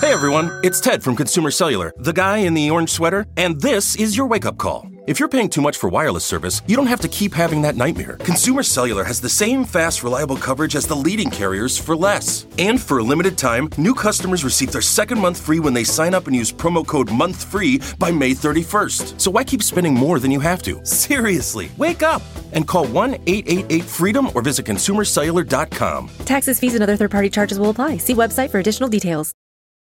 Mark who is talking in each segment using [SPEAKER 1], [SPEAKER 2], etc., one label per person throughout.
[SPEAKER 1] Hey everyone, it's Ted from Consumer Cellular, the guy in the orange sweater, and this is your wake-up call. If you're paying too much for wireless service, you don't have to keep having that nightmare. Consumer Cellular has the same fast, reliable coverage as the leading carriers for less. And for a limited time, new customers receive their second month free when they sign up and use promo code MONTHFREE by May 31st. So why keep spending more than you have to? Seriously, wake up and call 1-888-FREEDOM or visit consumercellular.com.
[SPEAKER 2] Taxes, fees, and other third-party charges will apply. See website for additional details.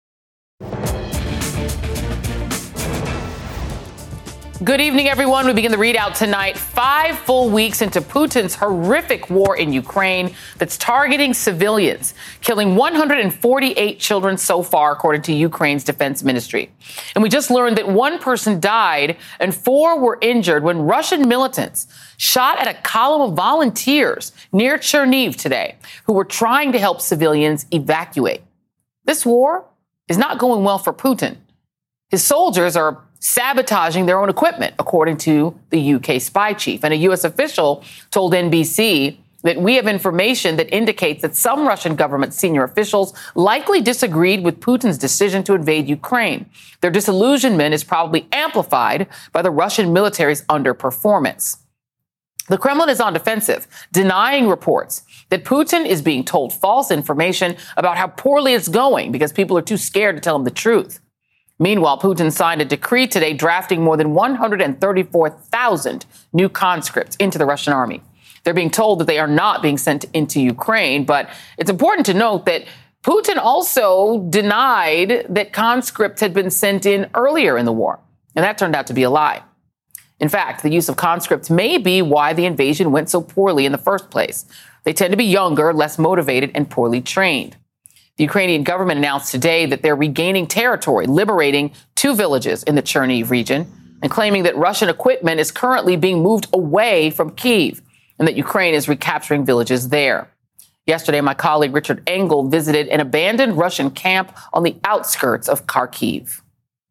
[SPEAKER 3] Good evening, everyone. We begin the readout tonight, 5 full weeks into Putin's horrific war in Ukraine that's targeting civilians, killing 148 children so far, according to Ukraine's defense ministry. And we just learned that 1 person died and 4 were injured when Russian militants shot at a column of volunteers near Chernihiv today who were trying to help civilians evacuate. This war is not going well for Putin. His soldiers are sabotaging their own equipment, according to the UK spy chief. And a U.S. official told NBC that we have information that indicates that some Russian government senior officials likely disagreed with Putin's decision to invade Ukraine. Their disillusionment is probably amplified by the Russian military's underperformance. The Kremlin is on defensive, denying reports that Putin is being told false information about how poorly it's going because people are too scared to tell him the truth. Meanwhile, Putin signed a decree today drafting more than 134,000 new conscripts into the Russian army. They're being told that they are not being sent into Ukraine, but it's important to note that Putin also denied that conscripts had been sent in earlier in the war, and that turned out to be a lie. In fact, the use of conscripts may be why the invasion went so poorly in the first place. They tend to be younger, less motivated, and poorly trained. The Ukrainian government announced today that they're regaining territory, liberating 2 villages in the Chernihiv region, and claiming that Russian equipment is currently being moved away from Kyiv and that Ukraine is recapturing villages there. Yesterday, my colleague Richard Engel visited an abandoned Russian camp on the outskirts of Kharkiv.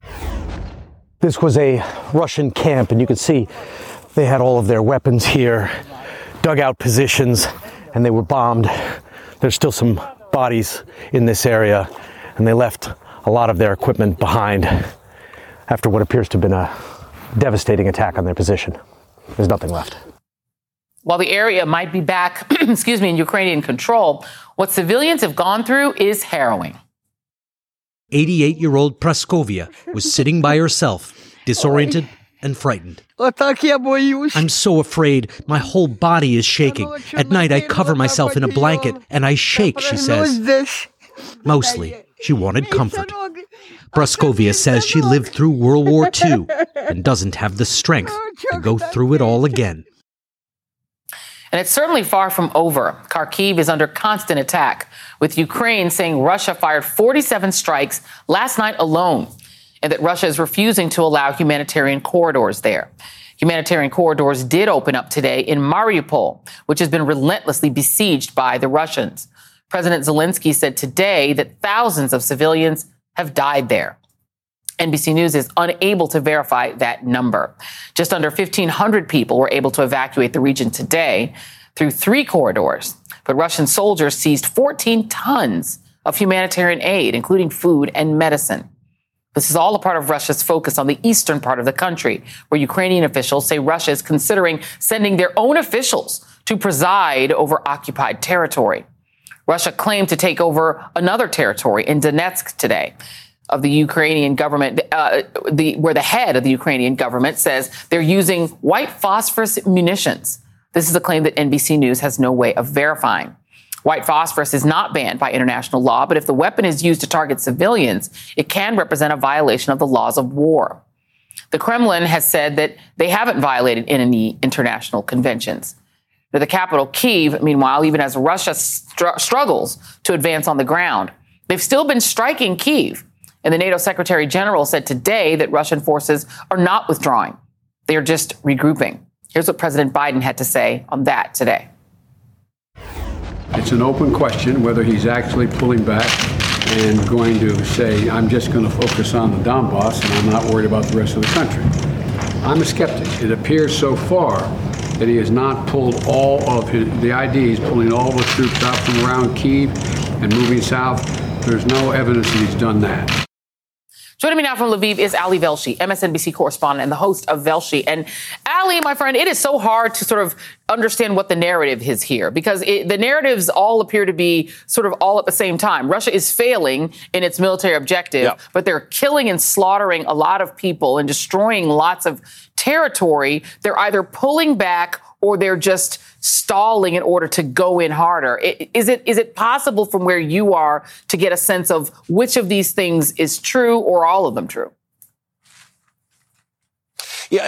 [SPEAKER 4] This was a Russian camp, and you can see they had all of their weapons here, dugout positions, and they were bombed. There's still some bodies in this area, and they left a lot of their equipment behind after what appears to have been a devastating attack on their position. There's nothing left.
[SPEAKER 3] While the area might be back, in Ukrainian control, what civilians have gone through is harrowing.
[SPEAKER 5] 88-year-old Praskovia was sitting by herself, disoriented and frightened. I'm so afraid. My whole body is shaking. At night, I cover myself in a blanket and I shake, she says. Mostly, she wanted comfort. Praskovia says she lived through World War II and doesn't have the strength to go through it all again.
[SPEAKER 3] And it's certainly far from over. Kharkiv is under constant attack, with Ukraine saying Russia fired 47 strikes last night alone, and that Russia is refusing to allow humanitarian corridors there. Humanitarian corridors did open up today in Mariupol, which has been relentlessly besieged by the Russians. President Zelensky said today that thousands of civilians have died there. NBC News is unable to verify that number. Just under 1,500 people were able to evacuate the region today through 3 corridors. But Russian soldiers seized 14 tons of humanitarian aid, including food and medicine. This is all a part of Russia's focus on the eastern part of the country, where Ukrainian officials say Russia is considering sending their own officials to preside over occupied territory. Russia claimed to take over another territory in Donetsk today of the Ukrainian government, where the head of the Ukrainian government says they're using white phosphorus munitions. This is a claim that NBC News has no way of verifying. White phosphorus is not banned by international law, but if the weapon is used to target civilians, it can represent a violation of the laws of war. The Kremlin has said that they haven't violated any international conventions. The capital, Kyiv, meanwhile, even as Russia struggles to advance on the ground, they've still been striking Kyiv. And the NATO Secretary General said today that Russian forces are not withdrawing. They are just regrouping. Here's what President Biden had to say on that today.
[SPEAKER 6] It's an open question whether he's actually pulling back and going to say, I'm just going to focus on the Donbass and I'm not worried about the rest of the country. I'm a skeptic. It appears so far that he has not pulled all of the idea. He's pulling all the troops out from around Kyiv and moving south. There's no evidence that he's done that.
[SPEAKER 3] Joining me now from Lviv is Ali Velshi, MSNBC correspondent and the host of Velshi. And Ali, my friend, it is so hard to sort of understand what the narrative is here because the narratives all appear to be sort of all at the same time. Russia is failing in its military objective, but they're killing and slaughtering a lot of people and destroying lots of territory. They're either pulling back or they're just stalling in order to go in harder. Is it possible from where you are to get a sense of which of these things is true or all of them true?
[SPEAKER 7] Yeah,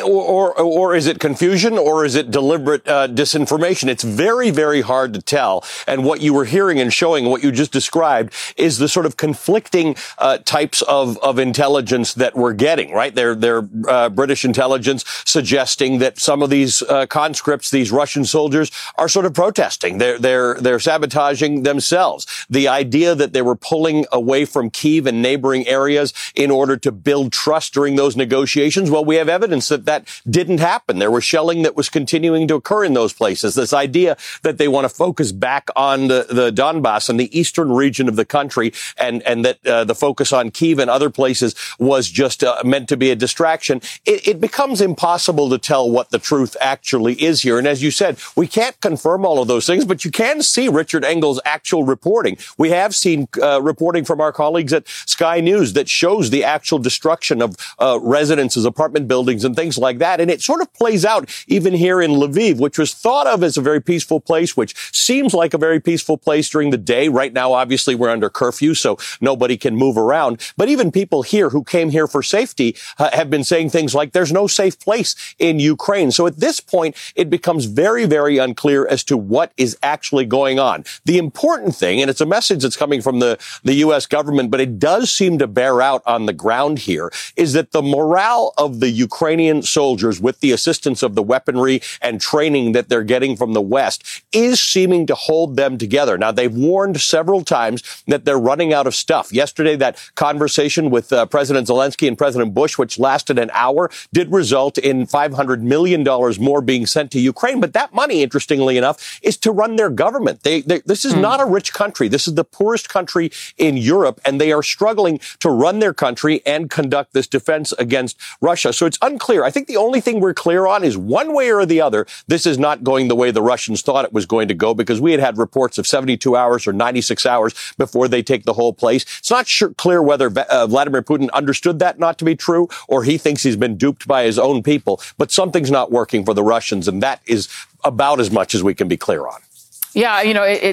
[SPEAKER 7] or is it confusion or is it deliberate disinformation? It's very, very hard to tell. And what you were hearing and showing, what you just described, is the sort of conflicting types of intelligence that we're getting, right? They're British intelligence suggesting that some of these conscripts, these Russian soldiers, are sort of protesting. They're sabotaging themselves. The idea that they were pulling away from Kyiv and neighboring areas in order to build trust during those negotiations, well, we have evidence that didn't happen. There was shelling that was continuing to occur in those places. This idea that they want to focus back on the Donbass and the eastern region of the country and that the focus on Kyiv and other places was just meant to be a distraction. It becomes impossible to tell what the truth actually is here. And as you said, we can't confirm all of those things, but you can see Richard Engel's actual reporting. We have seen reporting from our colleagues at Sky News that shows the actual destruction of residences, apartment buildings, and things like that. And it sort of plays out even here in Lviv, which was thought of as a very peaceful place, which seems like a very peaceful place during the day. Right now, obviously, we're under curfew, so nobody can move around. But even people here who came here for safety have been saying things like there's no safe place in Ukraine. So at this point, it becomes very, very unclear as to what is actually going on. The important thing, and it's a message that's coming from the U.S. government, but it does seem to bear out on the ground here, is that the morale of the Ukrainian soldiers, with the assistance of the weaponry and training that they're getting from the West, is seeming to hold them together. Now, they've warned several times that they're running out of stuff. Yesterday, that conversation with President Zelensky and President Bush, which lasted an hour, did result in $500 million more being sent to Ukraine. But that money, interestingly enough, is to run their government. This is not a rich country. This is the poorest country in Europe, and they are struggling to run their country and conduct this defense against Russia. So it's unclear. I think the only thing we're clear on is one way or the other, this is not going the way the Russians thought it was going to go, because we had reports of 72 hours or 96 hours before they take the whole place. It's not clear whether Vladimir Putin understood that not to be true or he thinks he's been duped by his own people. But something's not working for the Russians, and that is about as much as we can be clear on.
[SPEAKER 3] Yeah,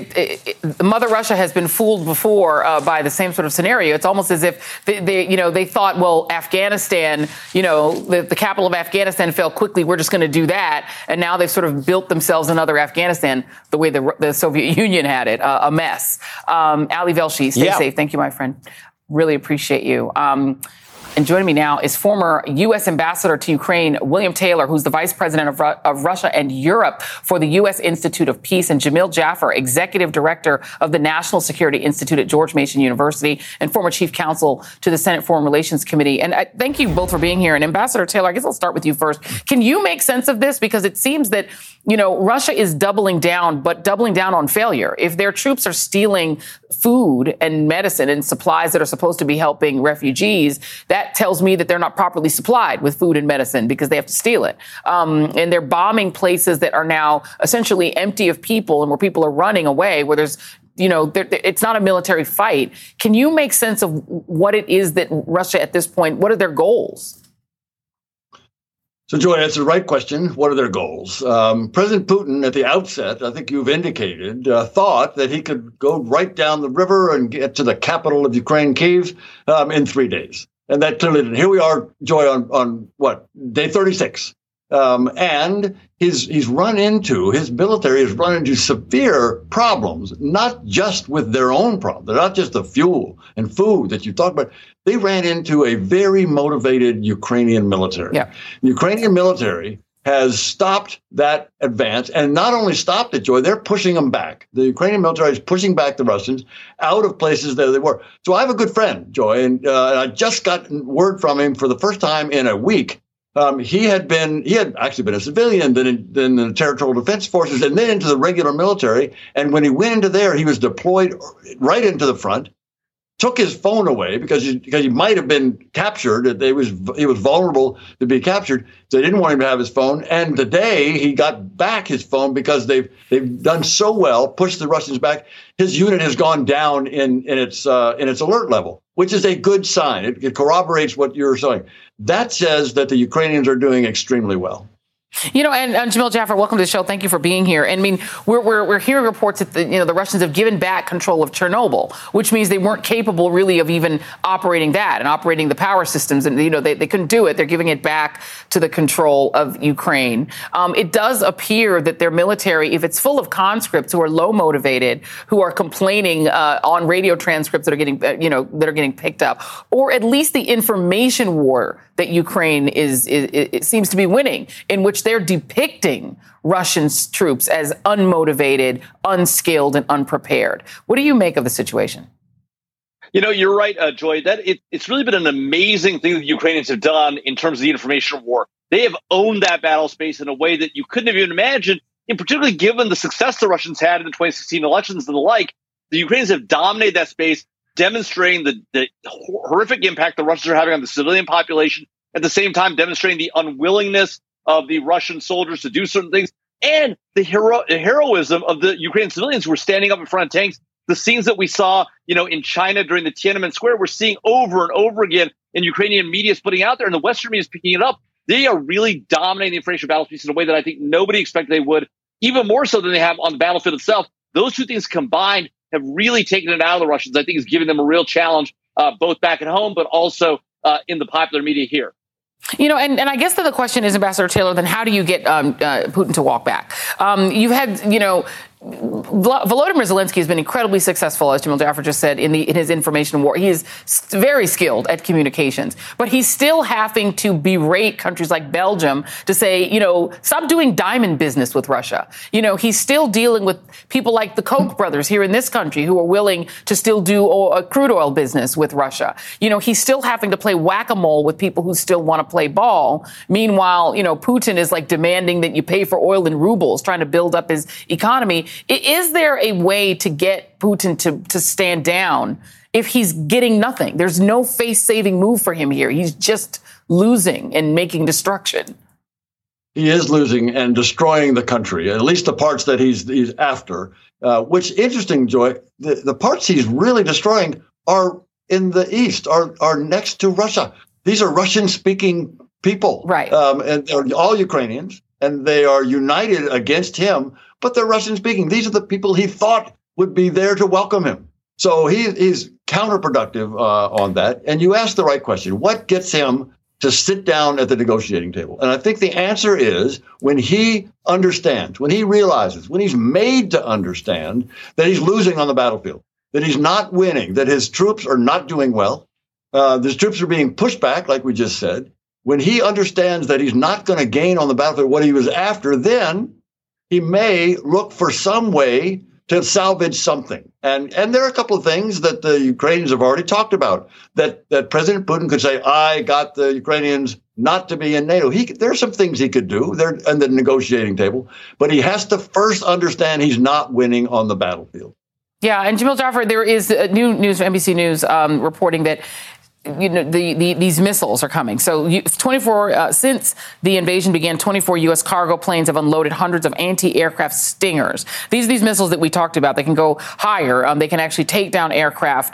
[SPEAKER 3] Mother Russia has been fooled before by the same sort of scenario. It's almost as if they thought, well, Afghanistan, the capital of Afghanistan fell quickly. We're just going to do that. And now they've sort of built themselves another Afghanistan the way the Soviet Union had it, a mess. Ali Velshi, stay safe. Thank you, my friend. Really appreciate you. And joining me now is former U.S. Ambassador to Ukraine, William Taylor, who's the Vice President of Russia and Europe for the U.S. Institute of Peace, and Jamil Jaffer, Executive Director of the National Security Institute at George Mason University and former Chief Counsel to the Senate Foreign Relations Committee. And thank you both for being here. And Ambassador Taylor, I guess I'll start with you first. Can you make sense of this? Because it seems that, Russia is doubling down, but doubling down on failure. If their troops are stealing food and medicine and supplies that are supposed to be helping refugees, that tells me that they're not properly supplied with food and medicine because they have to steal it. And they're bombing places that are now essentially empty of people and where people are running away, where there's, it's not a military fight. Can you make sense of what it is that Russia at this point, what are their goals?
[SPEAKER 8] So, Joy, that's the right question. What are their goals? President Putin, at the outset, I think you've indicated, thought that he could go right down the river and get to the capital of Ukraine, Kyiv, in 3 days. And that clearly didn't. Here we are, Joy, on what, day 36. And his military has run into severe problems, not just with their own problems. They're not just the fuel and food that you talk about. They ran into a very motivated Ukrainian military. Yeah. The Ukrainian military has stopped that advance, and not only stopped it, Joy, they're pushing them back. The Ukrainian military is pushing back the Russians out of places that they were. So I have a good friend, Joy, and I just got word from him for the first time in a week. He had actually been a civilian, then in the Territorial Defense Forces, and then into the regular military. And when he went into there, he was deployed right into the front took his phone away because he might have been captured. He was vulnerable to be captured. So they didn't want him to have his phone. And today he got back his phone because they've done so well, pushed the Russians back. His unit has gone down in its alert level, which is a good sign. It corroborates what you're saying. That says that the Ukrainians are doing extremely well.
[SPEAKER 3] You know, and Jamil Jaffer, welcome to the show. Thank you for being here. And I mean, we're hearing reports that the Russians have given back control of Chernobyl, which means they weren't capable really of even operating that and operating the power systems. And, they couldn't do it. They're giving it back to the control of Ukraine. It does appear that their military, if it's full of conscripts who are low motivated, who are complaining on radio transcripts that are getting picked up, or at least the information war that Ukraine it seems to be winning, in which they're depicting Russian troops as unmotivated, unskilled, and unprepared. What do you make of the situation?
[SPEAKER 9] You're right, Joy. That it's really been an amazing thing that the Ukrainians have done in terms of the information war. They have owned that battle space in a way that you couldn't have even imagined, and particularly given the success the Russians had in the 2016 elections and the like. The Ukrainians have dominated that space, demonstrating the horrific impact the Russians are having on the civilian population, at the same time demonstrating the unwillingness of the Russian soldiers to do certain things, and the heroism of the Ukrainian civilians who were standing up in front of tanks. The scenes that we saw, in China during the Tiananmen Square, we're seeing over and over again, and Ukrainian media is putting out there, and the Western media is picking it up. They are really dominating the information battle space in a way that I think nobody expected they would, even more so than they have on the battlefield itself. Those two things combined have really taken it out of the Russians. I think is giving them a real challenge, both back at home, but also in the popular media here.
[SPEAKER 3] And I guess that the question is, Ambassador Taylor, then how do you get Putin to walk back? You've had, Volodymyr Zelensky has been incredibly successful, as Jamil Jaffer just said, in his information war. He is very skilled at communications, but he's still having to berate countries like Belgium to say, stop doing diamond business with Russia. He's still dealing with people like the Koch brothers here in this country who are willing to still do a crude oil business with Russia. He's still having to play whack-a-mole with people who still want to play ball. Meanwhile, Putin is like demanding that you pay for oil in rubles, trying to build up his economy. Is there a way to get Putin to stand down if he's getting nothing? There's no face-saving move for him here. He's just losing and making destruction.
[SPEAKER 8] He is losing and destroying the country, at least the parts that he's after, which, interesting, Joy, the parts he's really destroying are in the east, are next to Russia. These are Russian-speaking people.
[SPEAKER 3] Right.
[SPEAKER 8] And they're all Ukrainians, and they are united against him, but they're Russian-speaking. These are the people he thought would be there to welcome him. So he's counterproductive on that. And you asked the right question. What gets him to sit down at the negotiating table? And I think the answer is when he understands, when he realizes, when he's made to understand that he's losing on the battlefield, that he's not winning, that his troops are not doing well, his troops are being pushed back, like we just said. When he understands that he's not going to gain on the battlefield what he was after, then he may look for some way to salvage something. And there are a couple of things that the Ukrainians have already talked about, that President Putin could say, I got the Ukrainians not to be in NATO. There are some things he could do. They're on the negotiating table. But he has to first understand he's not winning on the battlefield.
[SPEAKER 3] Yeah, and Jamil Jaffer, there is new news from NBC News reporting that these missiles are coming. So 24 since the invasion began, 24 U.S. cargo planes have unloaded hundreds of anti-aircraft Stingers. These missiles that we talked about, they can go higher. They can actually take down aircraft.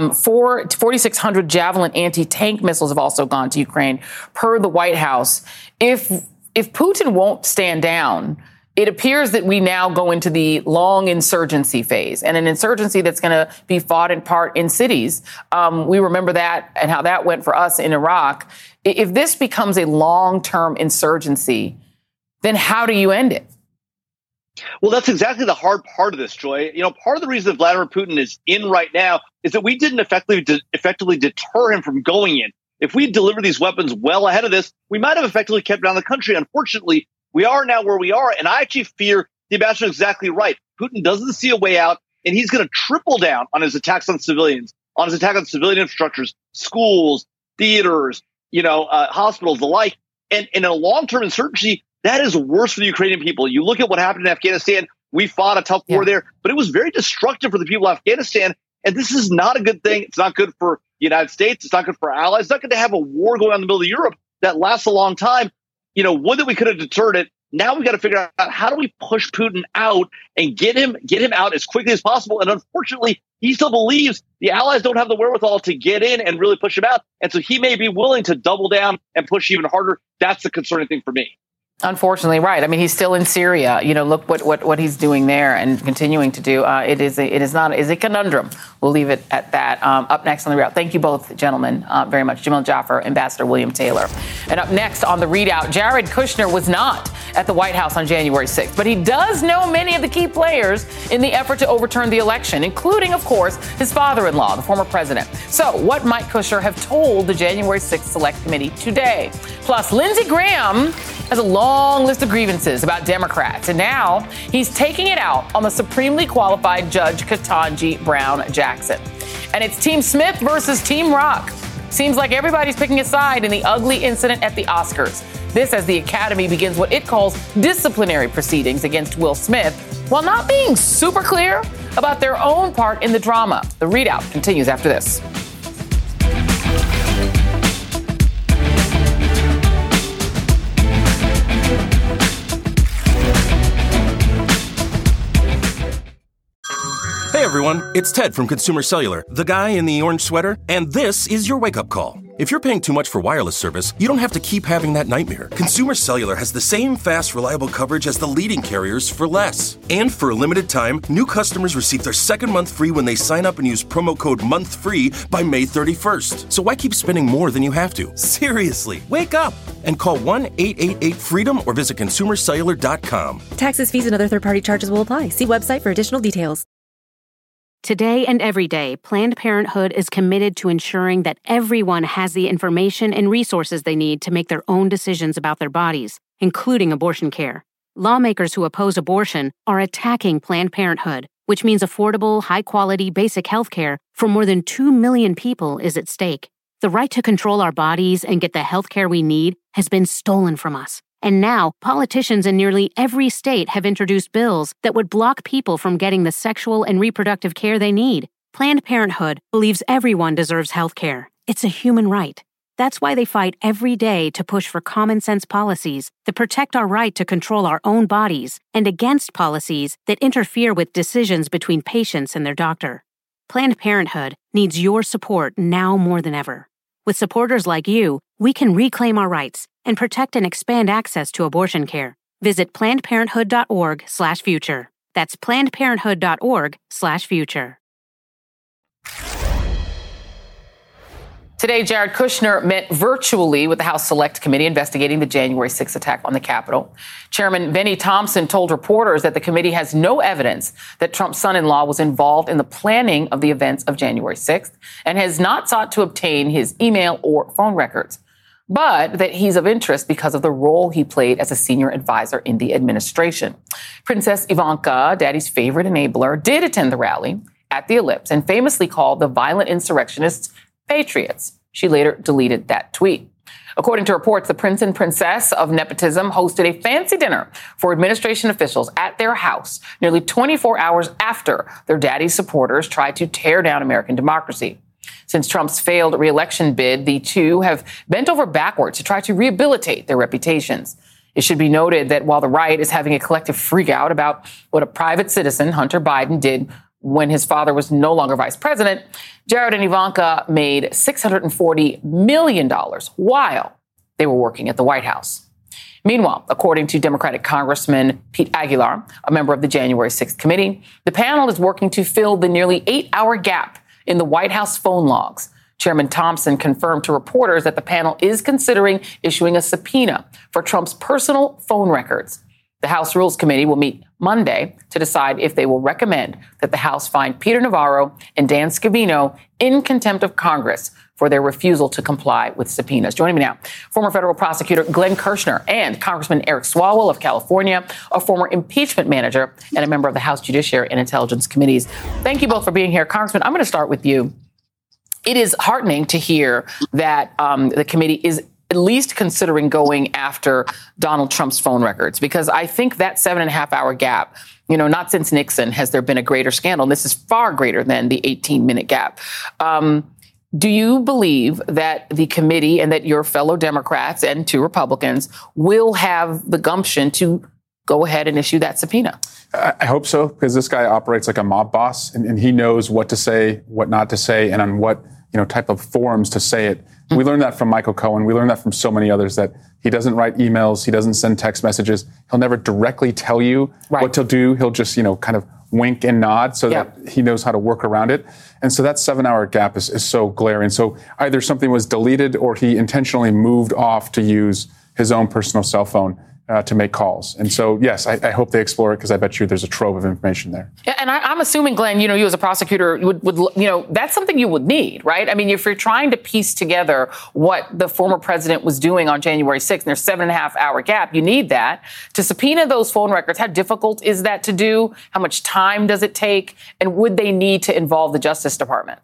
[SPEAKER 3] 4,600 Javelin anti-tank missiles have also gone to Ukraine, per the White House. If Putin won't stand down, it appears that we now go into the long insurgency phase, and an insurgency that's going to be fought in part in cities. We remember that and how that went for us in Iraq. If this becomes a long-term insurgency, then how do you end it?
[SPEAKER 9] Well, that's exactly the hard part of this, Joy. Part of the reason that Vladimir Putin is in right now is that we didn't effectively deter him from going in. If we delivered these weapons well ahead of this, we might have effectively kept down the country. Unfortunately, we are now where we are, and I actually fear the ambassador is exactly right. Putin doesn't see a way out, and he's going to triple down on his attacks on civilians, on his attack on civilian infrastructures, schools, theaters, hospitals, the like. And in a long-term insurgency, that is worse for the Ukrainian people. You look at what happened in Afghanistan. We fought a tough war there, but it was very destructive for the people of Afghanistan. And this is not a good thing. It's not good for the United States. It's not good for our allies. It's not good to have a war going on in the middle of Europe that lasts a long time. Would that we could have deterred it. Now we've got to figure out how do we push Putin out and get him out as quickly as possible. And unfortunately, he still believes the allies don't have the wherewithal to get in and really push him out. And so he may be willing to double down and push even harder. That's the concerning thing for me.
[SPEAKER 3] Unfortunately, right. I mean, he's still in Syria. Look what he's doing there and continuing to do. It is a conundrum. We'll leave it at that. Up next on the Readout. Thank you both, gentlemen, very much. Jamil Jaffer, Ambassador William Taylor. And up next on the Readout, Jared Kushner was not at the White House on January 6th, but he does know many of the key players in the effort to overturn the election, including, of course, his father-in-law, the former president. So what might Kushner have told the January 6th Select Committee today? Plus, Lindsey Graham has a long list of grievances about Democrats, and now he's taking it out on the supremely qualified Judge Ketanji Brown Jackson. And it's Team Smith versus Team Rock. Seems like everybody's picking a side in the ugly incident at the Oscars. This as the Academy begins what it calls disciplinary proceedings against Will Smith, while not being super clear about their own part in the drama. The Readout continues after this.
[SPEAKER 1] Hey everyone, it's Ted from Consumer Cellular, the guy in the orange sweater, and this is your wake-up call. If you're paying too much for wireless service, you don't have to keep having that nightmare. Consumer Cellular has the same fast, reliable coverage as the leading carriers for less. And for a limited time, new customers receive their second month free when they sign up and use promo code MONTHFREE by May 31st. So why keep spending more than you have to? Seriously, wake up and call 1-888-FREEDOM or visit consumercellular.com.
[SPEAKER 2] Taxes, fees, and other third-party charges will apply. See website for additional details.
[SPEAKER 10] Today and every day, Planned Parenthood is committed to ensuring that everyone has the information and resources they need to make their own decisions about their bodies, including abortion care. Lawmakers who oppose abortion are attacking Planned Parenthood, which means affordable, high-quality, basic health care for more than 2 million people is at stake. The right to control our bodies and get the health care we need has been stolen from us. And now, politicians in nearly every state have introduced bills that would block people from getting the sexual and reproductive care they need. Planned Parenthood believes everyone deserves health care. It's a human right. That's why they fight every day to push for common-sense policies that protect our right to control our own bodies and against policies that interfere with decisions between patients and their doctor. Planned Parenthood needs your support now more than ever. With supporters like you, we can reclaim our rights and protect and expand access to abortion care. Visit PlannedParenthood.org/future. That's PlannedParenthood.org/future.
[SPEAKER 3] Today, Jared Kushner met virtually with the House Select Committee investigating the January 6th attack on the Capitol. Chairman Benny Thompson told reporters that the committee has no evidence that Trump's son-in-law was involved in the planning of the events of January 6th and has not sought to obtain his email or phone records, but that he's of interest because of the role he played as a senior advisor in the administration. Princess Ivanka, Daddy's favorite enabler, did attend the rally at the Ellipse and famously called the violent insurrectionists patriots. She later deleted that tweet. According to reports, the prince and princess of nepotism hosted a fancy dinner for administration officials at their house nearly 24 hours after their daddy's supporters tried to tear down American democracy. Since Trump's failed re-election bid, the two have bent over backwards to try to rehabilitate their reputations. It should be noted that while the right is having a collective freakout about what a private citizen, Hunter Biden, did when his father was no longer vice president, Jared and Ivanka made $640 million while they were working at the White House. Meanwhile, according to Democratic Congressman Pete Aguilar, a member of the January 6th committee, the panel is working to fill the nearly 8-hour gap in the White House phone logs. Chairman Thompson confirmed to reporters that the panel is considering issuing a subpoena for Trump's personal phone records. The House Rules Committee will meet Monday to decide if they will recommend that the House find Peter Navarro and Dan Scavino in contempt of Congress for their refusal to comply with subpoenas. Joining me now, former federal prosecutor Glenn Kirshner and Congressman Eric Swalwell of California, a former impeachment manager and a member of the House Judiciary and Intelligence Committees. Thank you both for being here. Congressman, I'm going to start with you. It is heartening to hear that the committee is at least considering going after Donald Trump's phone records? Because I think that 7.5-hour gap, not since Nixon has there been a greater scandal. And this is far greater than the 18-minute gap. Do you believe that the committee and that your fellow Democrats and 2 Republicans will have the gumption to go ahead and issue that subpoena?
[SPEAKER 11] I hope so, because this guy operates like a mob boss, and he knows what to say, what not to say, and on what type of forums to say it. Mm-hmm. We learned that from Michael Cohen. We learned that from so many others, that he doesn't write emails. He doesn't send text messages. He'll never directly tell you what to do. He'll just, kind of wink and nod so that he knows how to work around it. And so that 7-hour gap is so glaring. So either something was deleted or he intentionally moved off to use his own personal cell phone to make calls. And so, yes, I hope they explore it, because I bet you there's a trove of information there. Yeah,
[SPEAKER 3] and I'm assuming, Glenn, you as a prosecutor would that's something you would need, right? I mean, if you're trying to piece together what the former president was doing on January 6th, and there's 7.5-hour gap, you need that. To subpoena those phone records, how difficult is that to do? How much time does it take? And would they need to involve the Justice Department?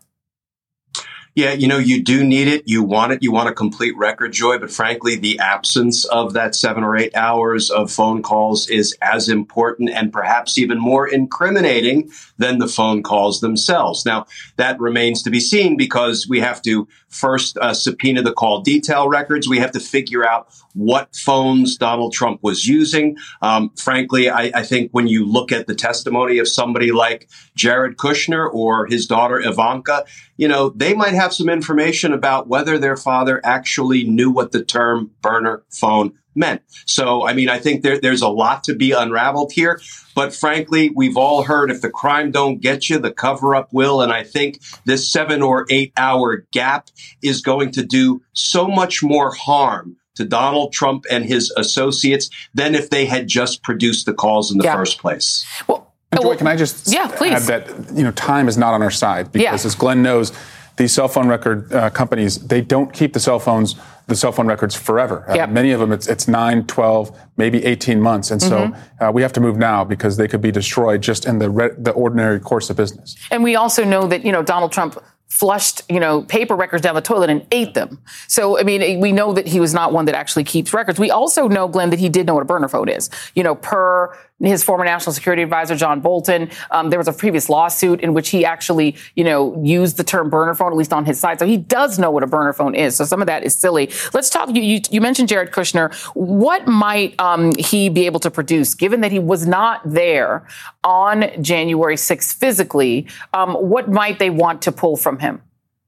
[SPEAKER 12] Yeah, you do need it. You want it. You want a complete record, Joy. But frankly, the absence of that 7 or 8 hours of phone calls is as important and perhaps even more incriminating than the phone calls themselves. Now, that remains to be seen, because we have to first subpoena the call detail records. We have to figure out what phones Donald Trump was using. Frankly, I think when you look at the testimony of somebody like Jared Kushner or his daughter Ivanka, they might have some information about whether their father actually knew what the term burner phone meant. So, I think there's a lot to be unraveled here. But frankly, we've all heard, if the crime don't get you, the cover-up will. And I think this 7 or 8 hour gap is going to do so much more harm to Donald Trump and his associates than if they had just produced the calls in the first place.
[SPEAKER 11] And Joy, can I just add that, time is not on our side, because as Glenn knows, these cell phone record companies, they don't keep the cell phone records forever. Many of them, it's 9, 12, maybe 18 months. And so we have to move now, because they could be destroyed just in the ordinary course of business.
[SPEAKER 3] And we also know that, Donald Trump flushed, paper records down the toilet and ate them. So, we know that he was not one that actually keeps records. We also know, Glenn, that he did know what a burner phone is. Per his former national security advisor, John Bolton, there was a previous lawsuit in which he actually, used the term burner phone, at least on his side. So he does know what a burner phone is. So some of that is silly. Let's talk. You mentioned Jared Kushner. What might he be able to produce, given that he was not there on January 6th physically? What might they want to pull from him?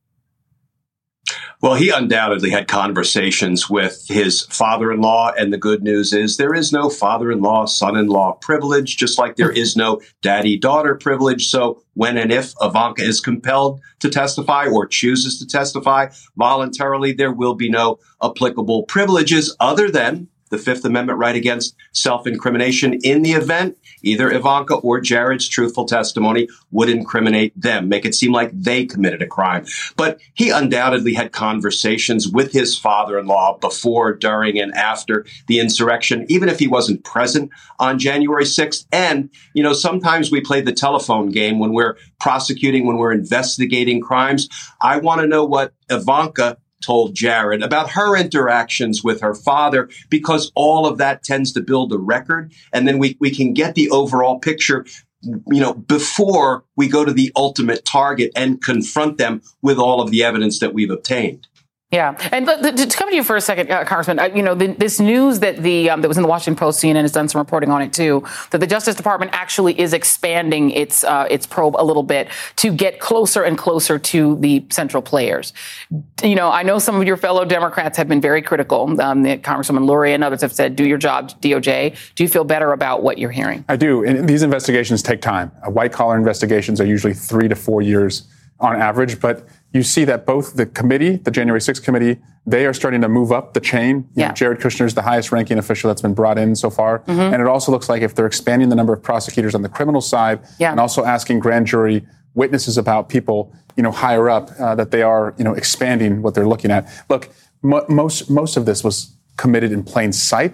[SPEAKER 12] Well, he undoubtedly had conversations with his father-in-law, and the good news is there is no father-in-law, son-in-law privilege, just like there is no daddy-daughter privilege. So when and if Ivanka is compelled to testify or chooses to testify voluntarily, there will be no applicable privileges other than the Fifth Amendment right against self-incrimination in the event either Ivanka or Jared's truthful testimony would incriminate them, make it seem like they committed a crime. But he undoubtedly had conversations with his father-in-law before, during, and after the insurrection, even if he wasn't present on January 6th. And, sometimes we play the telephone game when we're prosecuting, when we're investigating crimes. I want to know what Ivanka told Jared about her interactions with her father, because all of that tends to build a record. And then we can get the overall picture, before we go to the ultimate target and confront them with all of the evidence that we've obtained.
[SPEAKER 3] Yeah. And to come to you for a second, Congressman, this news that that was in the Washington Post, CNN has done some reporting on it too, that the Justice Department actually is expanding its probe a little bit to get closer and closer to the central players. I know some of your fellow Democrats have been very critical. Congresswoman Luria and others have said, do your job, DOJ. Do you feel better about what you're hearing?
[SPEAKER 11] I do. And these investigations take time. White-collar investigations are usually 3 to 4 years on average, but you see that both the committee, the January 6th committee, they are starting to move up the chain. Jared Kushner is the highest ranking official that's been brought in so far. Mm-hmm. And it also looks like if they're expanding the number of prosecutors on the criminal side and also asking grand jury witnesses about people, higher up, that they are, expanding what they're looking at. Look, most of this was committed in plain sight.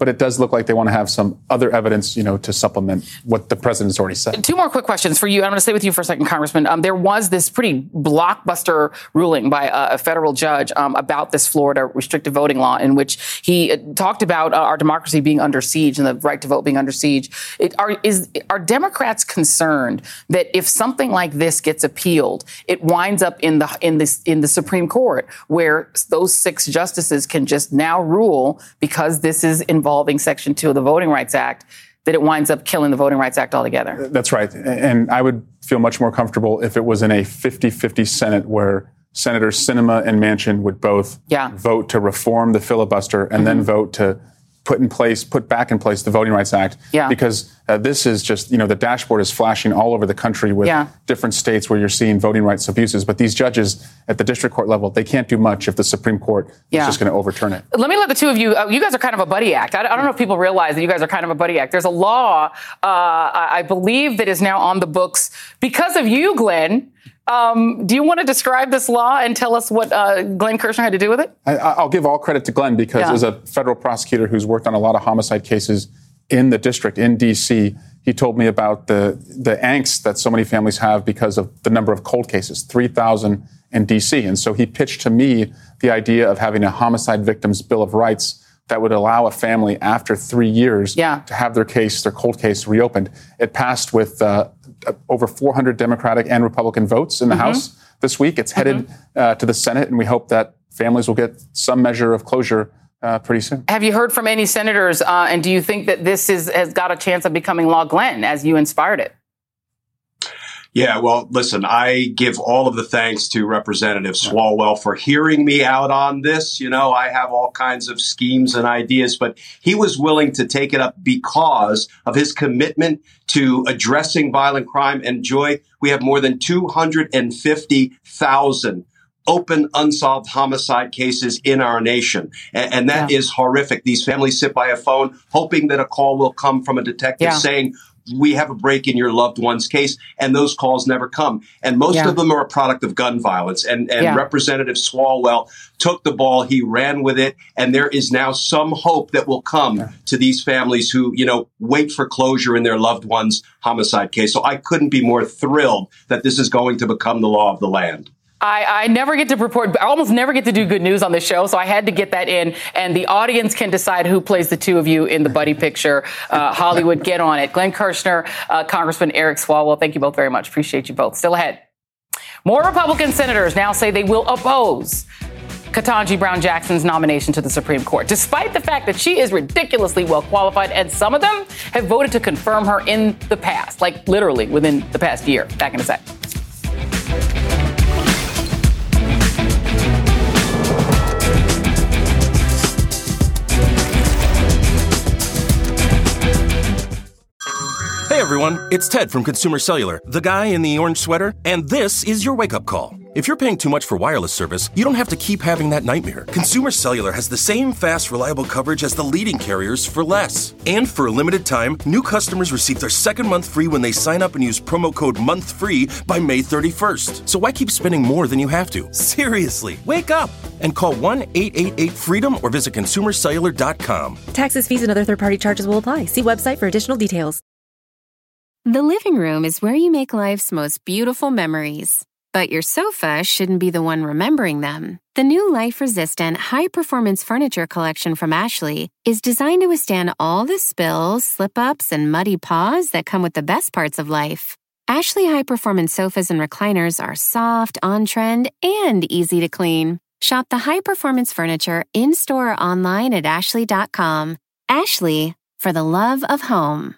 [SPEAKER 11] but it does look like they want to have some other evidence, to supplement what the president's already said.
[SPEAKER 3] Two more quick questions for you. I'm going to stay with you for a second, Congressman. There was this pretty blockbuster ruling by a federal judge about this Florida restricted voting law, in which he talked about our democracy being under siege and the right to vote being under siege. Are Democrats concerned that if something like this gets appealed, it winds up in the Supreme Court, where those 6 justices can just now rule, because this is involving Section 2 of the Voting Rights Act, that it winds up killing the Voting Rights Act altogether?
[SPEAKER 11] That's right. And I would feel much more comfortable if it was in a 50-50 Senate, where Senators Sinema and Manchin would both vote to reform the filibuster and then vote to put back in place the Voting Rights Act. Because this is just, the dashboard is flashing all over the country with different states where you're seeing voting rights abuses. But these judges at the district court level, they can't do much if the Supreme Court is just going to overturn it.
[SPEAKER 3] Let me let the two of you, you guys are kind of a buddy act. I don't know if people realize that you guys are kind of a buddy act. There's a law, I believe, that is now on the books because of you, Glenn. Do you want to describe this law and tell us what Glenn Kirshner had to do with it?
[SPEAKER 11] I'll give all credit to Glenn, because as a federal prosecutor who's worked on a lot of homicide cases in the district in D.C., he told me about the angst that so many families have because of the number of cold cases, 3,000 in D.C. And so he pitched to me the idea of having a homicide victims bill of rights that would allow a family after 3 years to have their cold case reopened. It passed with over 400 Democratic and Republican votes in the House this week. It's headed to the Senate, and we hope that families will get some measure of closure pretty soon.
[SPEAKER 3] Have you heard from any senators, and do you think that this has got a chance of becoming law, Glenn, as you inspired it?
[SPEAKER 12] Yeah, well, listen, I give all of the thanks to Representative Swalwell for hearing me out on this. I have all kinds of schemes and ideas, but he was willing to take it up because of his commitment to addressing violent crime. And Joy, we have more than 250,000 open, unsolved homicide cases in our nation. And that is horrific. These families sit by a phone hoping that a call will come from a detective saying, we have a break in your loved one's case, and those calls never come. And most of them are a product of gun violence. And Representative Swalwell took the ball, he ran with it, and there is now some hope that will come to these families who, wait for closure in their loved one's homicide case. So I couldn't be more thrilled that this is going to become the law of the land.
[SPEAKER 3] I never get to report. I almost never get to do good news on this show, so I had to get that in. And the audience can decide who plays the two of you in the buddy picture. Hollywood, get on it. Glenn Kirshner, Congressman Eric Swalwell, thank you both very much. Appreciate you both. Still ahead. More Republican senators now say they will oppose Ketanji Brown Jackson's nomination to the Supreme Court, despite the fact that she is ridiculously well qualified, and some of them have voted to confirm her in the past, like literally within the past year. Back in a sec.
[SPEAKER 1] Hey everyone, it's Ted from Consumer Cellular, the guy in the orange sweater, and this is your wake-up call. If you're paying too much for wireless service, you don't have to keep having that nightmare. Consumer Cellular has the same fast, reliable coverage as the leading carriers for less. And for a limited time, new customers receive their second month free when they sign up and use promo code MONTHFREE by May 31st. So why keep spending more than you have to? Seriously, wake up and call 1-888-FREEDOM or visit consumercellular.com.
[SPEAKER 2] Taxes, fees, and other third-party charges will apply. See website for additional details.
[SPEAKER 10] The living room is where you make life's most beautiful memories. But your sofa shouldn't be the one remembering them. The new life-resistant, high-performance furniture collection from Ashley is designed to withstand all the spills, slip-ups, and muddy paws that come with the best parts of life. Ashley high-performance sofas and recliners are soft, on-trend, and easy to clean. Shop the high-performance furniture in-store or online at ashley.com. Ashley, for the love of home.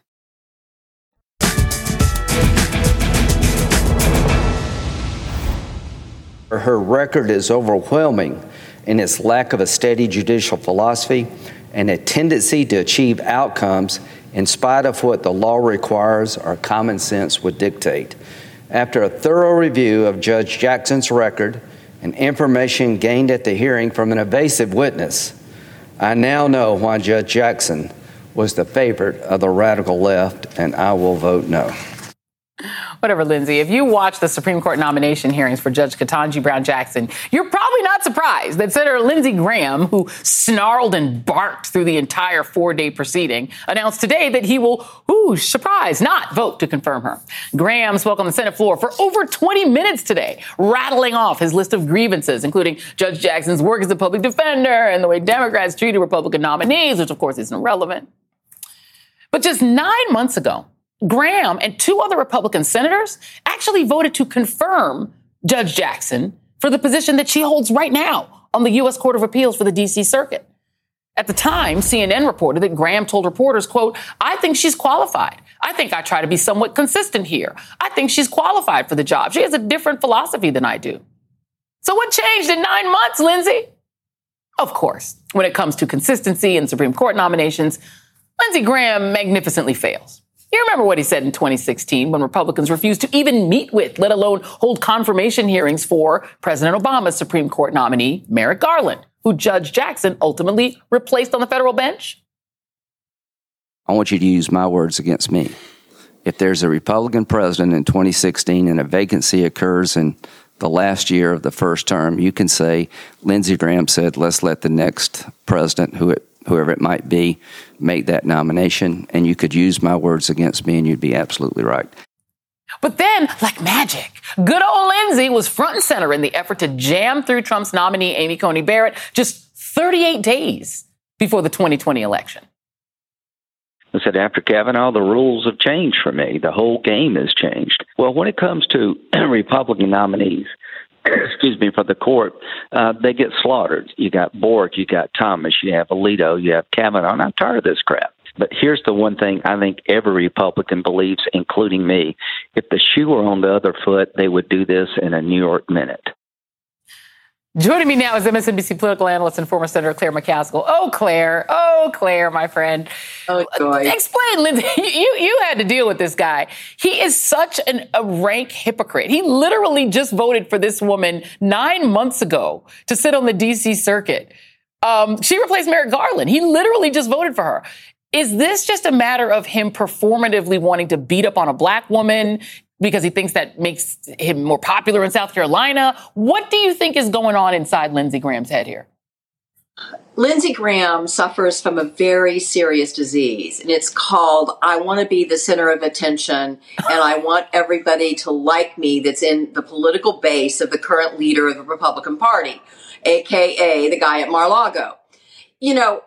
[SPEAKER 13] Her record is overwhelming in its lack of a steady judicial philosophy and a tendency to achieve outcomes in spite of what the law requires or common sense would dictate. After a thorough review of Judge Jackson's record and information gained at the hearing from an evasive witness, I now know why Judge Jackson was the favorite of the radical left, and I will vote no.
[SPEAKER 3] Whatever, Lindsay. If you watch the Supreme Court nomination hearings for Judge Ketanji Brown Jackson, you're probably not surprised that Senator Lindsey Graham, who snarled and barked through the entire 4-day proceeding, announced today that he will, surprise, not vote to confirm her. Graham spoke on the Senate floor for over 20 minutes today, rattling off his list of grievances, including Judge Jackson's work as a public defender and the way Democrats treated Republican nominees, which, of course, isn't relevant. But just 9 months ago, Graham and 2 other Republican senators actually voted to confirm Judge Jackson for the position that she holds right now on the U.S. Court of Appeals for the D.C. Circuit. At the time, CNN reported that Graham told reporters, quote, "I think she's qualified. I think I try to be somewhat consistent here. I think she's qualified for the job. She has a different philosophy than I do." So what changed in 9 months, Lindsay? Of course, when it comes to consistency in Supreme Court nominations, Lindsey Graham magnificently fails. You remember what he said in 2016 when Republicans refused to even meet with, let alone hold confirmation hearings for President Obama's Supreme Court nominee, Merrick Garland, who Judge Jackson ultimately replaced on the federal bench?
[SPEAKER 13] I want you to use my words against me. If there's a Republican president in 2016 and a vacancy occurs in the last year of the first term, you can say, Lindsey Graham said, let's let the next president, whoever it might be, make that nomination. And you could use my words against me and you'd be absolutely right.
[SPEAKER 3] But then, like magic, good old Lindsey was front and center in the effort to jam through Trump's nominee, Amy Coney Barrett, just 38 days before the 2020 election.
[SPEAKER 14] I said, after Kavanaugh, the rules have changed for me. The whole game has changed. Well, when it comes to Republican nominees, for the court, they get slaughtered. You got Bork, you got Thomas, you have Alito, you have Kavanaugh, and I'm tired of this crap. But here's the one thing I think every Republican believes, including me. If the shoe were on the other foot, they would do this in a New York minute.
[SPEAKER 3] Joining me now is MSNBC political analyst and former Senator Claire McCaskill. Oh, Claire, my friend.
[SPEAKER 15] Oh, joy.
[SPEAKER 3] Explain, Lindsay. You had to deal with this guy. He is such a rank hypocrite. He literally just voted for this woman 9 months ago to sit on the D.C. circuit. She replaced Merrick Garland. He literally just voted for her. Is this just a matter of him performatively wanting to beat up on a black woman because he thinks that makes him more popular in South Carolina? What do you think is going on inside Lindsey Graham's head here?
[SPEAKER 15] Lindsey Graham suffers from a very serious disease, and it's called, I want to be the center of attention, and I want everybody to like me that's in the political base of the current leader of the Republican Party, a.k.a. the guy at Mar-a-Lago. You know,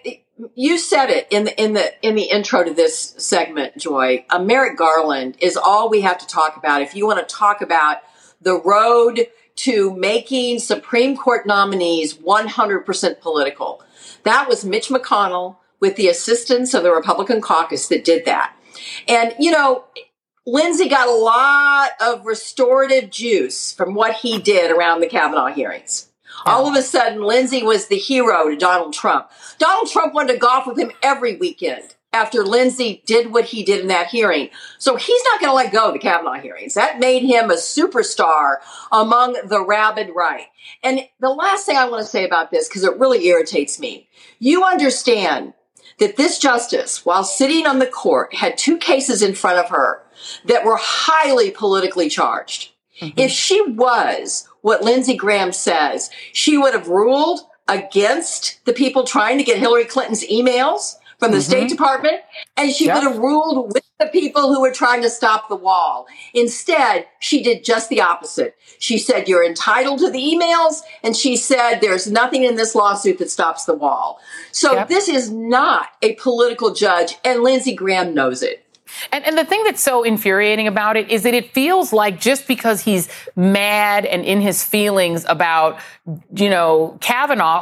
[SPEAKER 15] you said it in the intro to this segment, Joy. Merrick Garland is all we have to talk about if you want to talk about the road to making Supreme Court nominees 100% political. That was Mitch McConnell with the assistance of the Republican caucus that did that. And, you know, Lindsey got a lot of restorative juice from what he did around the Kavanaugh hearings. All of a sudden, Lindsey was the hero to Donald Trump. Donald Trump wanted to golf with him every weekend after Lindsey did what he did in that hearing. So he's not going to let go of the Kavanaugh hearings. That made him a superstar among the rabid right. And the last thing I want to say about this, because it really irritates me, you understand that this justice, while sitting on the court, had 2 cases in front of her that were highly politically charged. Mm-hmm. If she was what Lindsey Graham says, she would have ruled against the people trying to get Hillary Clinton's emails from the State Department, and she would have ruled with the people who were trying to stop the wall. Instead, she did just the opposite. She said, you're entitled to the emails, and she said, there's nothing in this lawsuit that stops the wall. So this is not a political judge, and Lindsey Graham knows it.
[SPEAKER 3] And the thing that's so infuriating about it is that it feels like just because he's mad and in his feelings about, you know, Kavanaugh,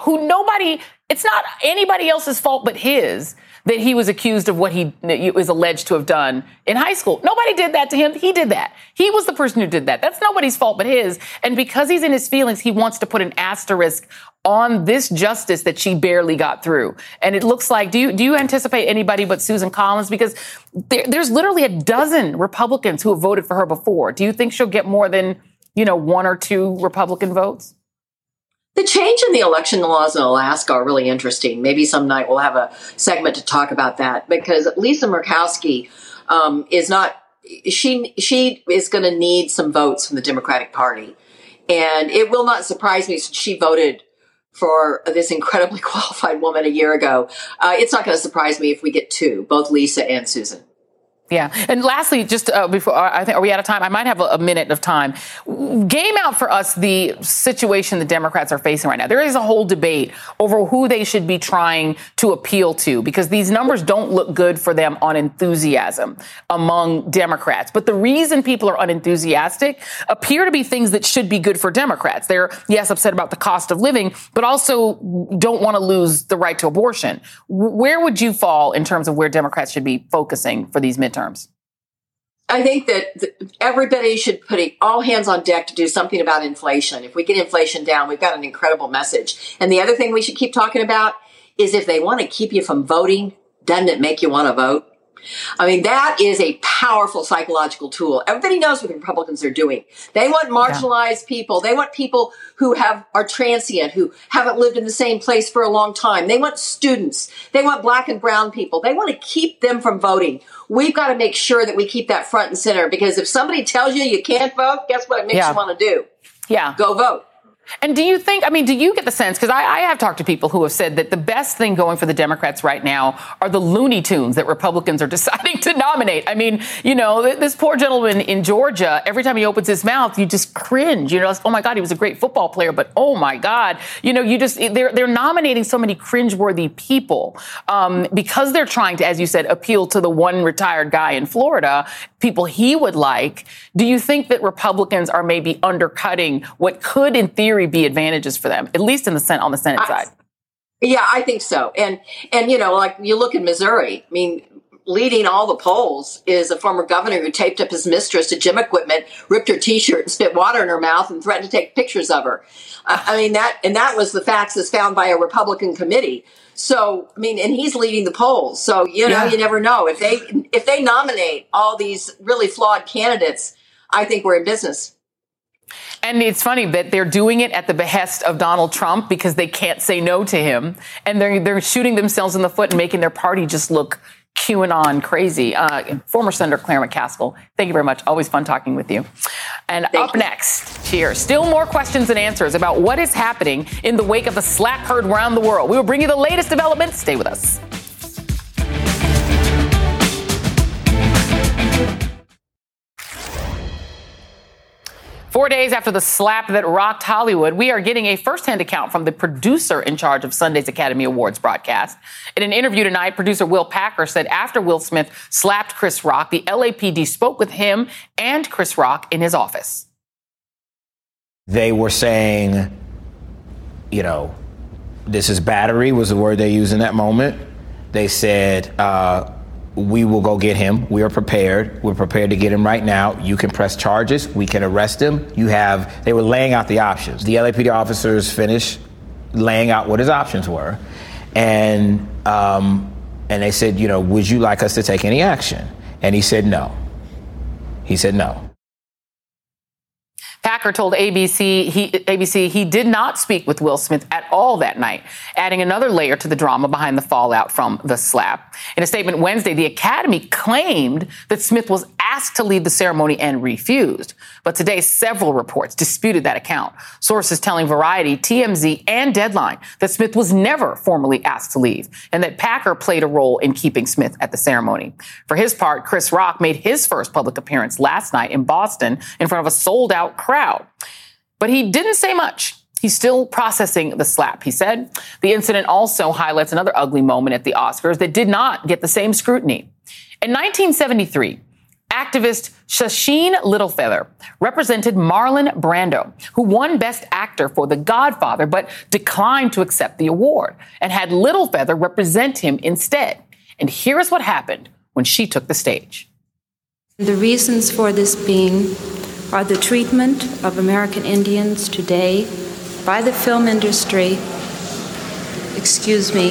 [SPEAKER 3] it's not anybody else's fault but his, that he was accused of what he was alleged to have done in high school. Nobody did that to him. He did that. He was the person who did that. That's nobody's fault but his. And because he's in his feelings, he wants to put an asterisk on this justice that she barely got through. And it looks like, do you anticipate anybody but Susan Collins? Because there's literally a dozen Republicans who have voted for her before. Do you think she'll get more than, 1 or 2 Republican votes?
[SPEAKER 15] The change in the election laws in Alaska are really interesting. Maybe some night we'll have a segment to talk about that, because Lisa Murkowski is not she is going to need some votes from the Democratic Party. And it will not surprise me since she voted for this incredibly qualified woman a year ago. It's not going to surprise me if we get two, both Lisa and Susan.
[SPEAKER 3] Yeah. And lastly, just before, I think, are we out of time? I might have a minute of time. Game out for us the situation the Democrats are facing right now. There is a whole debate over who they should be trying to appeal to, because these numbers don't look good for them on enthusiasm among Democrats. But the reason people are unenthusiastic appear to be things that should be good for Democrats. They're, yes, upset about the cost of living, but also don't want to lose the right to abortion. Where would you fall in terms of where Democrats should be focusing for these midterms?
[SPEAKER 15] I think that everybody should put all hands on deck to do something about inflation. If we get inflation down, we've got an incredible message. And the other thing we should keep talking about is if they want to keep you from voting, doesn't it make you want to vote? I mean, that is a powerful psychological tool. Everybody knows what the Republicans are doing. They want marginalized people. They want people who are transient, who haven't lived in the same place for a long time. They want students. They want black and brown people. They want to keep them from voting. We've got to make sure that we keep that front and center, because if somebody tells you you can't vote, guess what it makes you want to do?
[SPEAKER 3] Yeah.
[SPEAKER 15] Go vote.
[SPEAKER 3] And do you get the sense, because I have talked to people who have said that the best thing going for the Democrats right now are the Looney Tunes that Republicans are deciding to nominate. I mean, this poor gentleman in Georgia, every time he opens his mouth, you just cringe. Oh my God, he was a great football player, but oh my God, they're nominating so many cringeworthy people because they're trying to, as you said, appeal to the one retired guy in Florida, people he would like. Do you think that Republicans are maybe undercutting what could, in theory, be advantages for them, at least on the Senate side?
[SPEAKER 15] Yeah, I think so. And like you look in Missouri, I mean, leading all the polls is a former governor who taped up his mistress to gym equipment, ripped her T-shirt and spit water in her mouth and threatened to take pictures of her. That was the facts as found by a Republican committee. So, and he's leading the polls. So, you never know. If they nominate all these really flawed candidates, I think we're in business.
[SPEAKER 3] And it's funny that they're doing it at the behest of Donald Trump because they can't say no to him. And they're shooting themselves in the foot and making their party just look QAnon crazy. Former Senator Claire McCaskill, thank you very much. Always fun talking with you. And up next, cheers, still more questions and answers about what is happening in the wake of the slap heard around the world. We will bring you the latest developments. Stay with us. Four days after the slap that rocked Hollywood, we are getting a firsthand account from the producer in charge of Sunday's Academy Awards broadcast. In an interview tonight, producer Will Packer said after Will Smith slapped Chris Rock, the LAPD spoke with him and Chris Rock in his office.
[SPEAKER 16] They were saying, this is battery was the word they used in that moment. They said, we will go get him. We are prepared. We're prepared to get him right now. You can press charges. We can arrest him. They were laying out the options. The LAPD officers finished laying out what his options were. And they said, would you like us to take any action? And he said no. He said no.
[SPEAKER 3] Packer told ABC he did not speak with Will Smith at all that night, adding another layer to the drama behind the fallout from the slap. In a statement Wednesday, the Academy claimed that Smith was asked to leave the ceremony and refused. But today, several reports disputed that account. Sources telling Variety, TMZ, and Deadline that Smith was never formally asked to leave and that Packer played a role in keeping Smith at the ceremony. For his part, Chris Rock made his first public appearance last night in Boston in front of a sold-out crowd. But he didn't say much. He's still processing the slap, he said. The incident also highlights another ugly moment at the Oscars that did not get the same scrutiny. In 1973, activist Shasheen Littlefeather represented Marlon Brando, who won Best Actor for The Godfather, but declined to accept the award and had Littlefeather represent him instead. And here is what happened when she took the stage.
[SPEAKER 17] The reasons for this being are the treatment of American Indians today by the film industry. Excuse me.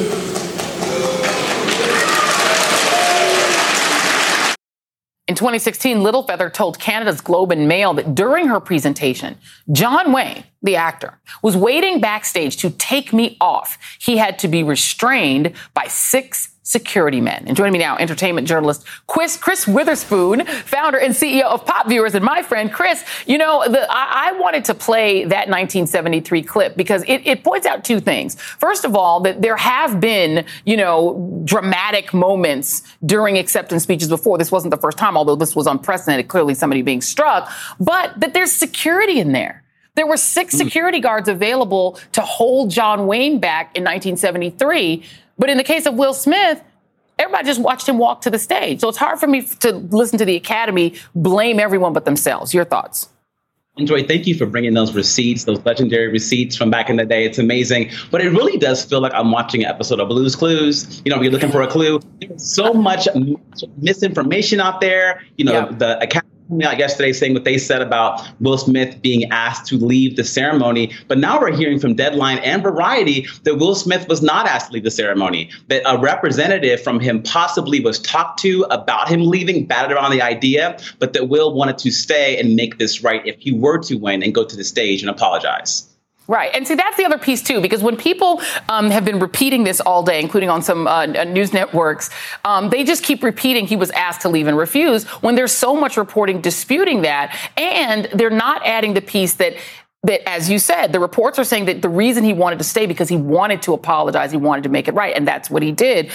[SPEAKER 3] In 2016, Littlefeather told Canada's Globe and Mail that during her presentation, John Wayne, the actor, was waiting backstage to take me off. He had to be restrained by 6 security men. And joining me now, entertainment journalist Chris Witherspoon, founder and CEO of Pop Viewers. And my friend Chris, you know, I wanted to play that 1973 clip because it points out two things. First of all, that there have been, you know, dramatic moments during acceptance speeches before. This wasn't the first time, although this was unprecedented, clearly somebody being struck, but that there's security in there. There were 6 security guards available to hold John Wayne back in 1973. But in the case of Will Smith, everybody just watched him walk to the stage. So it's hard for me to listen to the Academy blame everyone but themselves. Your thoughts?
[SPEAKER 18] Joy, thank you for bringing those receipts, those legendary receipts from back in the day. It's amazing. But it really does feel like I'm watching an episode of Blue's Clues. You know, you're looking for a clue. There's so much misinformation out there. You know, the Academy out yesterday saying what they said about Will Smith being asked to leave the ceremony. But now we're hearing from Deadline and Variety that Will Smith was not asked to leave the ceremony, that a representative from him possibly was talked to about him leaving, batted around the idea, but that Will wanted to stay and make this right if he were to win and go to the stage and apologize.
[SPEAKER 3] Right. And see, that's the other piece, too, because when people have been repeating this all day, including on some news networks, they just keep repeating he was asked to leave and refuse when there's so much reporting disputing that. And they're not adding the piece that, as you said, the reports are saying that the reason he wanted to stay because he wanted to apologize. He wanted to make it right. And that's what he did.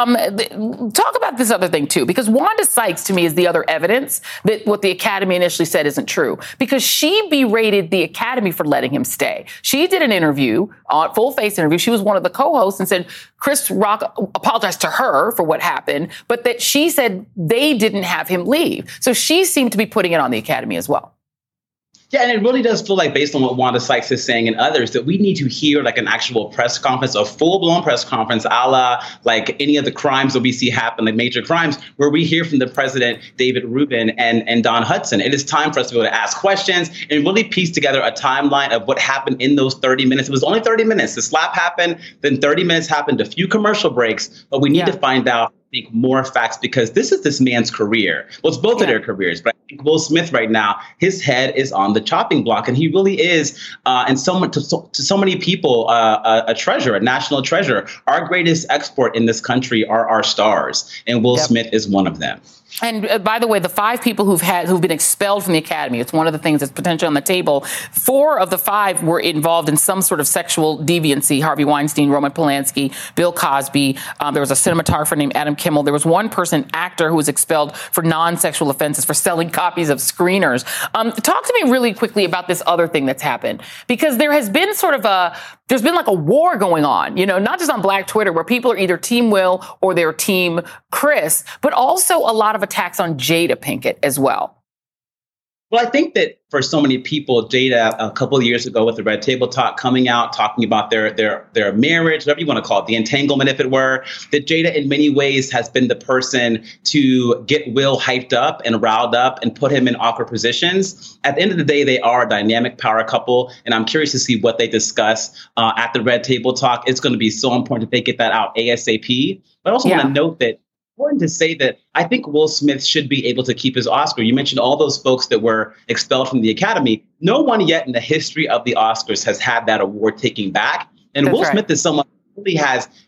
[SPEAKER 3] Talk about this other thing, too, because Wanda Sykes, to me, is the other evidence that what the Academy initially said isn't true, because she berated the Academy for letting him stay. She did an interview, full-face interview. She was one of the co-hosts and said Chris Rock apologized to her for what happened, but that she said they didn't have him leave. So she seemed to be putting it on the Academy as well.
[SPEAKER 18] Yeah, and it really does feel like, based on what Wanda Sykes is saying and others, that we need to hear like an actual press conference, a full-blown press conference, a la like any of the crimes that we see happen, like major crimes, where we hear from the president, David Rubin, and Don Hudson. It is time for us to be able to ask questions and really piece together a timeline of what happened in those 30 minutes. It was only 30 minutes. The slap happened, then 30 minutes happened, a few commercial breaks, but we need to find out more facts, because this is this man's career. Well, it's both of their careers, but I think Will Smith right now, his head is on the chopping block, and he really is, and to so many people, a treasure, a national treasure. Our greatest export in this country are our stars, and Will Smith is one of them.
[SPEAKER 3] And by the way, the 5 people who've been expelled from the Academy, it's one of the things that's potentially on the table. 4 of the 5 were involved in some sort of sexual deviancy. Harvey Weinstein, Roman Polanski, Bill Cosby. There was a cinematographer named Adam Kimmel. There was one person, actor, who was expelled for non-sexual offenses for selling copies of screeners. Talk to me really quickly about this other thing that's happened, because there has been there's been like a war going on, you know, not just on Black Twitter, where people are either Team Will or they're Team Chris, but also a lot of attacks on Jada Pinkett as well.
[SPEAKER 18] Well, I think that for so many people, Jada, a couple of years ago with the Red Table Talk, coming out, talking about their marriage, whatever you want to call it, the entanglement, if it were, that Jada in many ways has been the person to get Will hyped up and riled up and put him in awkward positions. At the end of the day, they are a dynamic power couple, and I'm curious to see what they discuss at the Red Table Talk. It's going to be so important that they get that out ASAP. But I also want to note that important to say that I think Will Smith should be able to keep his Oscar. You mentioned all those folks that were expelled from the Academy. No one yet in the history of the Oscars has had that award taken back. And Will Smith is someone who really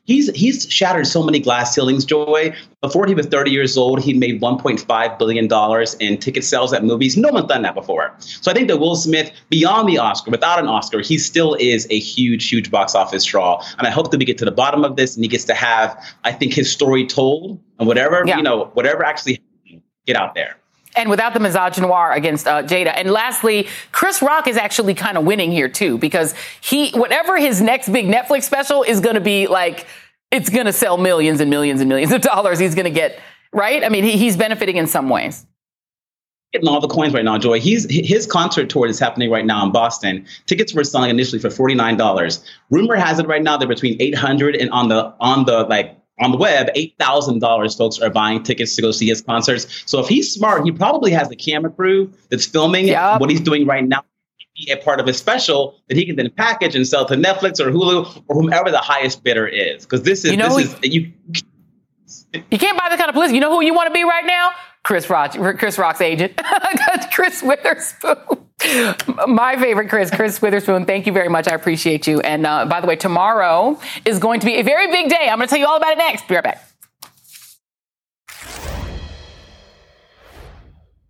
[SPEAKER 18] he's shattered so many glass ceilings, Joy. Before he was 30 years old, he made $1.5 billion in ticket sales at movies. No one's done that before. So I think that Will Smith, beyond the Oscar, without an Oscar, he still is a huge, huge box office draw. And I hope that we get to the bottom of this and he gets to have, I think, his story told, and whatever actually get out there.
[SPEAKER 3] And without the misogynoir against Jada. And lastly, Chris Rock is actually kind of winning here, too, because whatever his next big Netflix special is going to be like, it's going to sell millions and millions and millions of dollars. He's going to get, right? I mean, he's benefiting in some ways.
[SPEAKER 18] Getting all the coins right now, Joy. His concert tour is happening right now in Boston. Tickets were selling initially for $49. Rumor has it right now they're between $800 and on the web, $8,000 folks are buying tickets to go see his concerts. So if he's smart, he probably has the camera crew that's filming what he's doing right now, be a part of his special that he can then package and sell to Netflix or Hulu or whomever the highest bidder is. Because you
[SPEAKER 3] can't buy the kind of publicity. You know who you want to be right now? Chris Rock's agent, Chris Witherspoon. My favorite Chris Witherspoon. Thank you very much. I appreciate you. And by the way, tomorrow is going to be a very big day. I'm going to tell you all about it next. Be right back.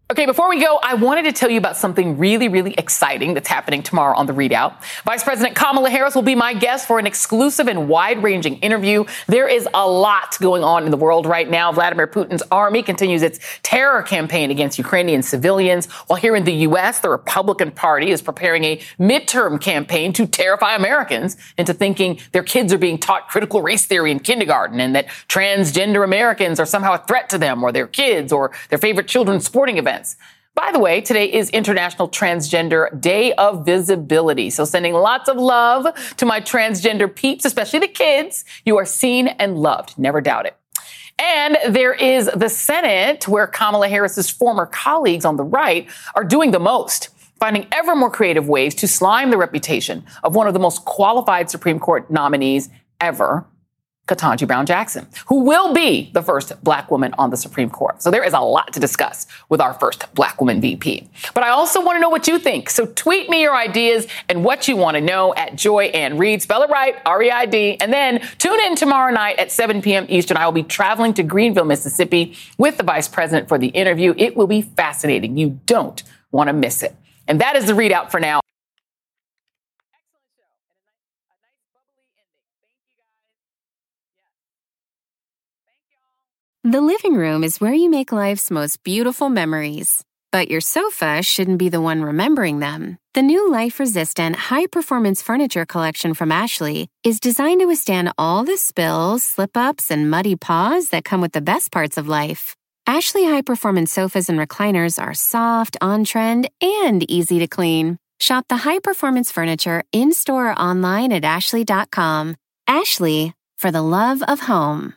[SPEAKER 3] Okay, before we go, I wanted to tell you about something really, really exciting that's happening tomorrow on The ReadOut. Vice President Kamala Harris will be my guest for an exclusive and wide-ranging interview. There is a lot going on in the world right now. Vladimir Putin's army continues its terror campaign against Ukrainian civilians, while here in the U.S., the Republican Party is preparing a midterm campaign to terrify Americans into thinking their kids are being taught critical race theory in kindergarten and that transgender Americans are somehow a threat to them or their kids or their favorite children's sporting events. By the way, today is International Transgender Day of Visibility. So sending lots of love to my transgender peeps, especially the kids. You are seen and loved. Never doubt it. And there is the Senate, where Kamala Harris's former colleagues on the right are doing the most, finding ever more creative ways to slime the reputation of one of the most qualified Supreme Court nominees ever, Ketanji Brown Jackson, who will be the first black woman on the Supreme Court. So there is a lot to discuss with our first black woman VP. But I also want to know what you think. So tweet me your ideas and what you want to know at Joy Ann Reid. Spell it right, R-E-I-D. And then tune in tomorrow night at 7 p.m. Eastern. I will be traveling to Greenville, Mississippi with the vice president for the interview. It will be fascinating. You don't want to miss it. And that is the ReadOut for now.
[SPEAKER 10] The living room is where you make life's most beautiful memories. But your sofa shouldn't be the one remembering them. The new life-resistant, high-performance furniture collection from Ashley is designed to withstand all the spills, slip-ups, and muddy paws that come with the best parts of life. Ashley high-performance sofas and recliners are soft, on-trend, and easy to clean. Shop the high-performance furniture in-store or online at ashley.com. Ashley, for the love of home.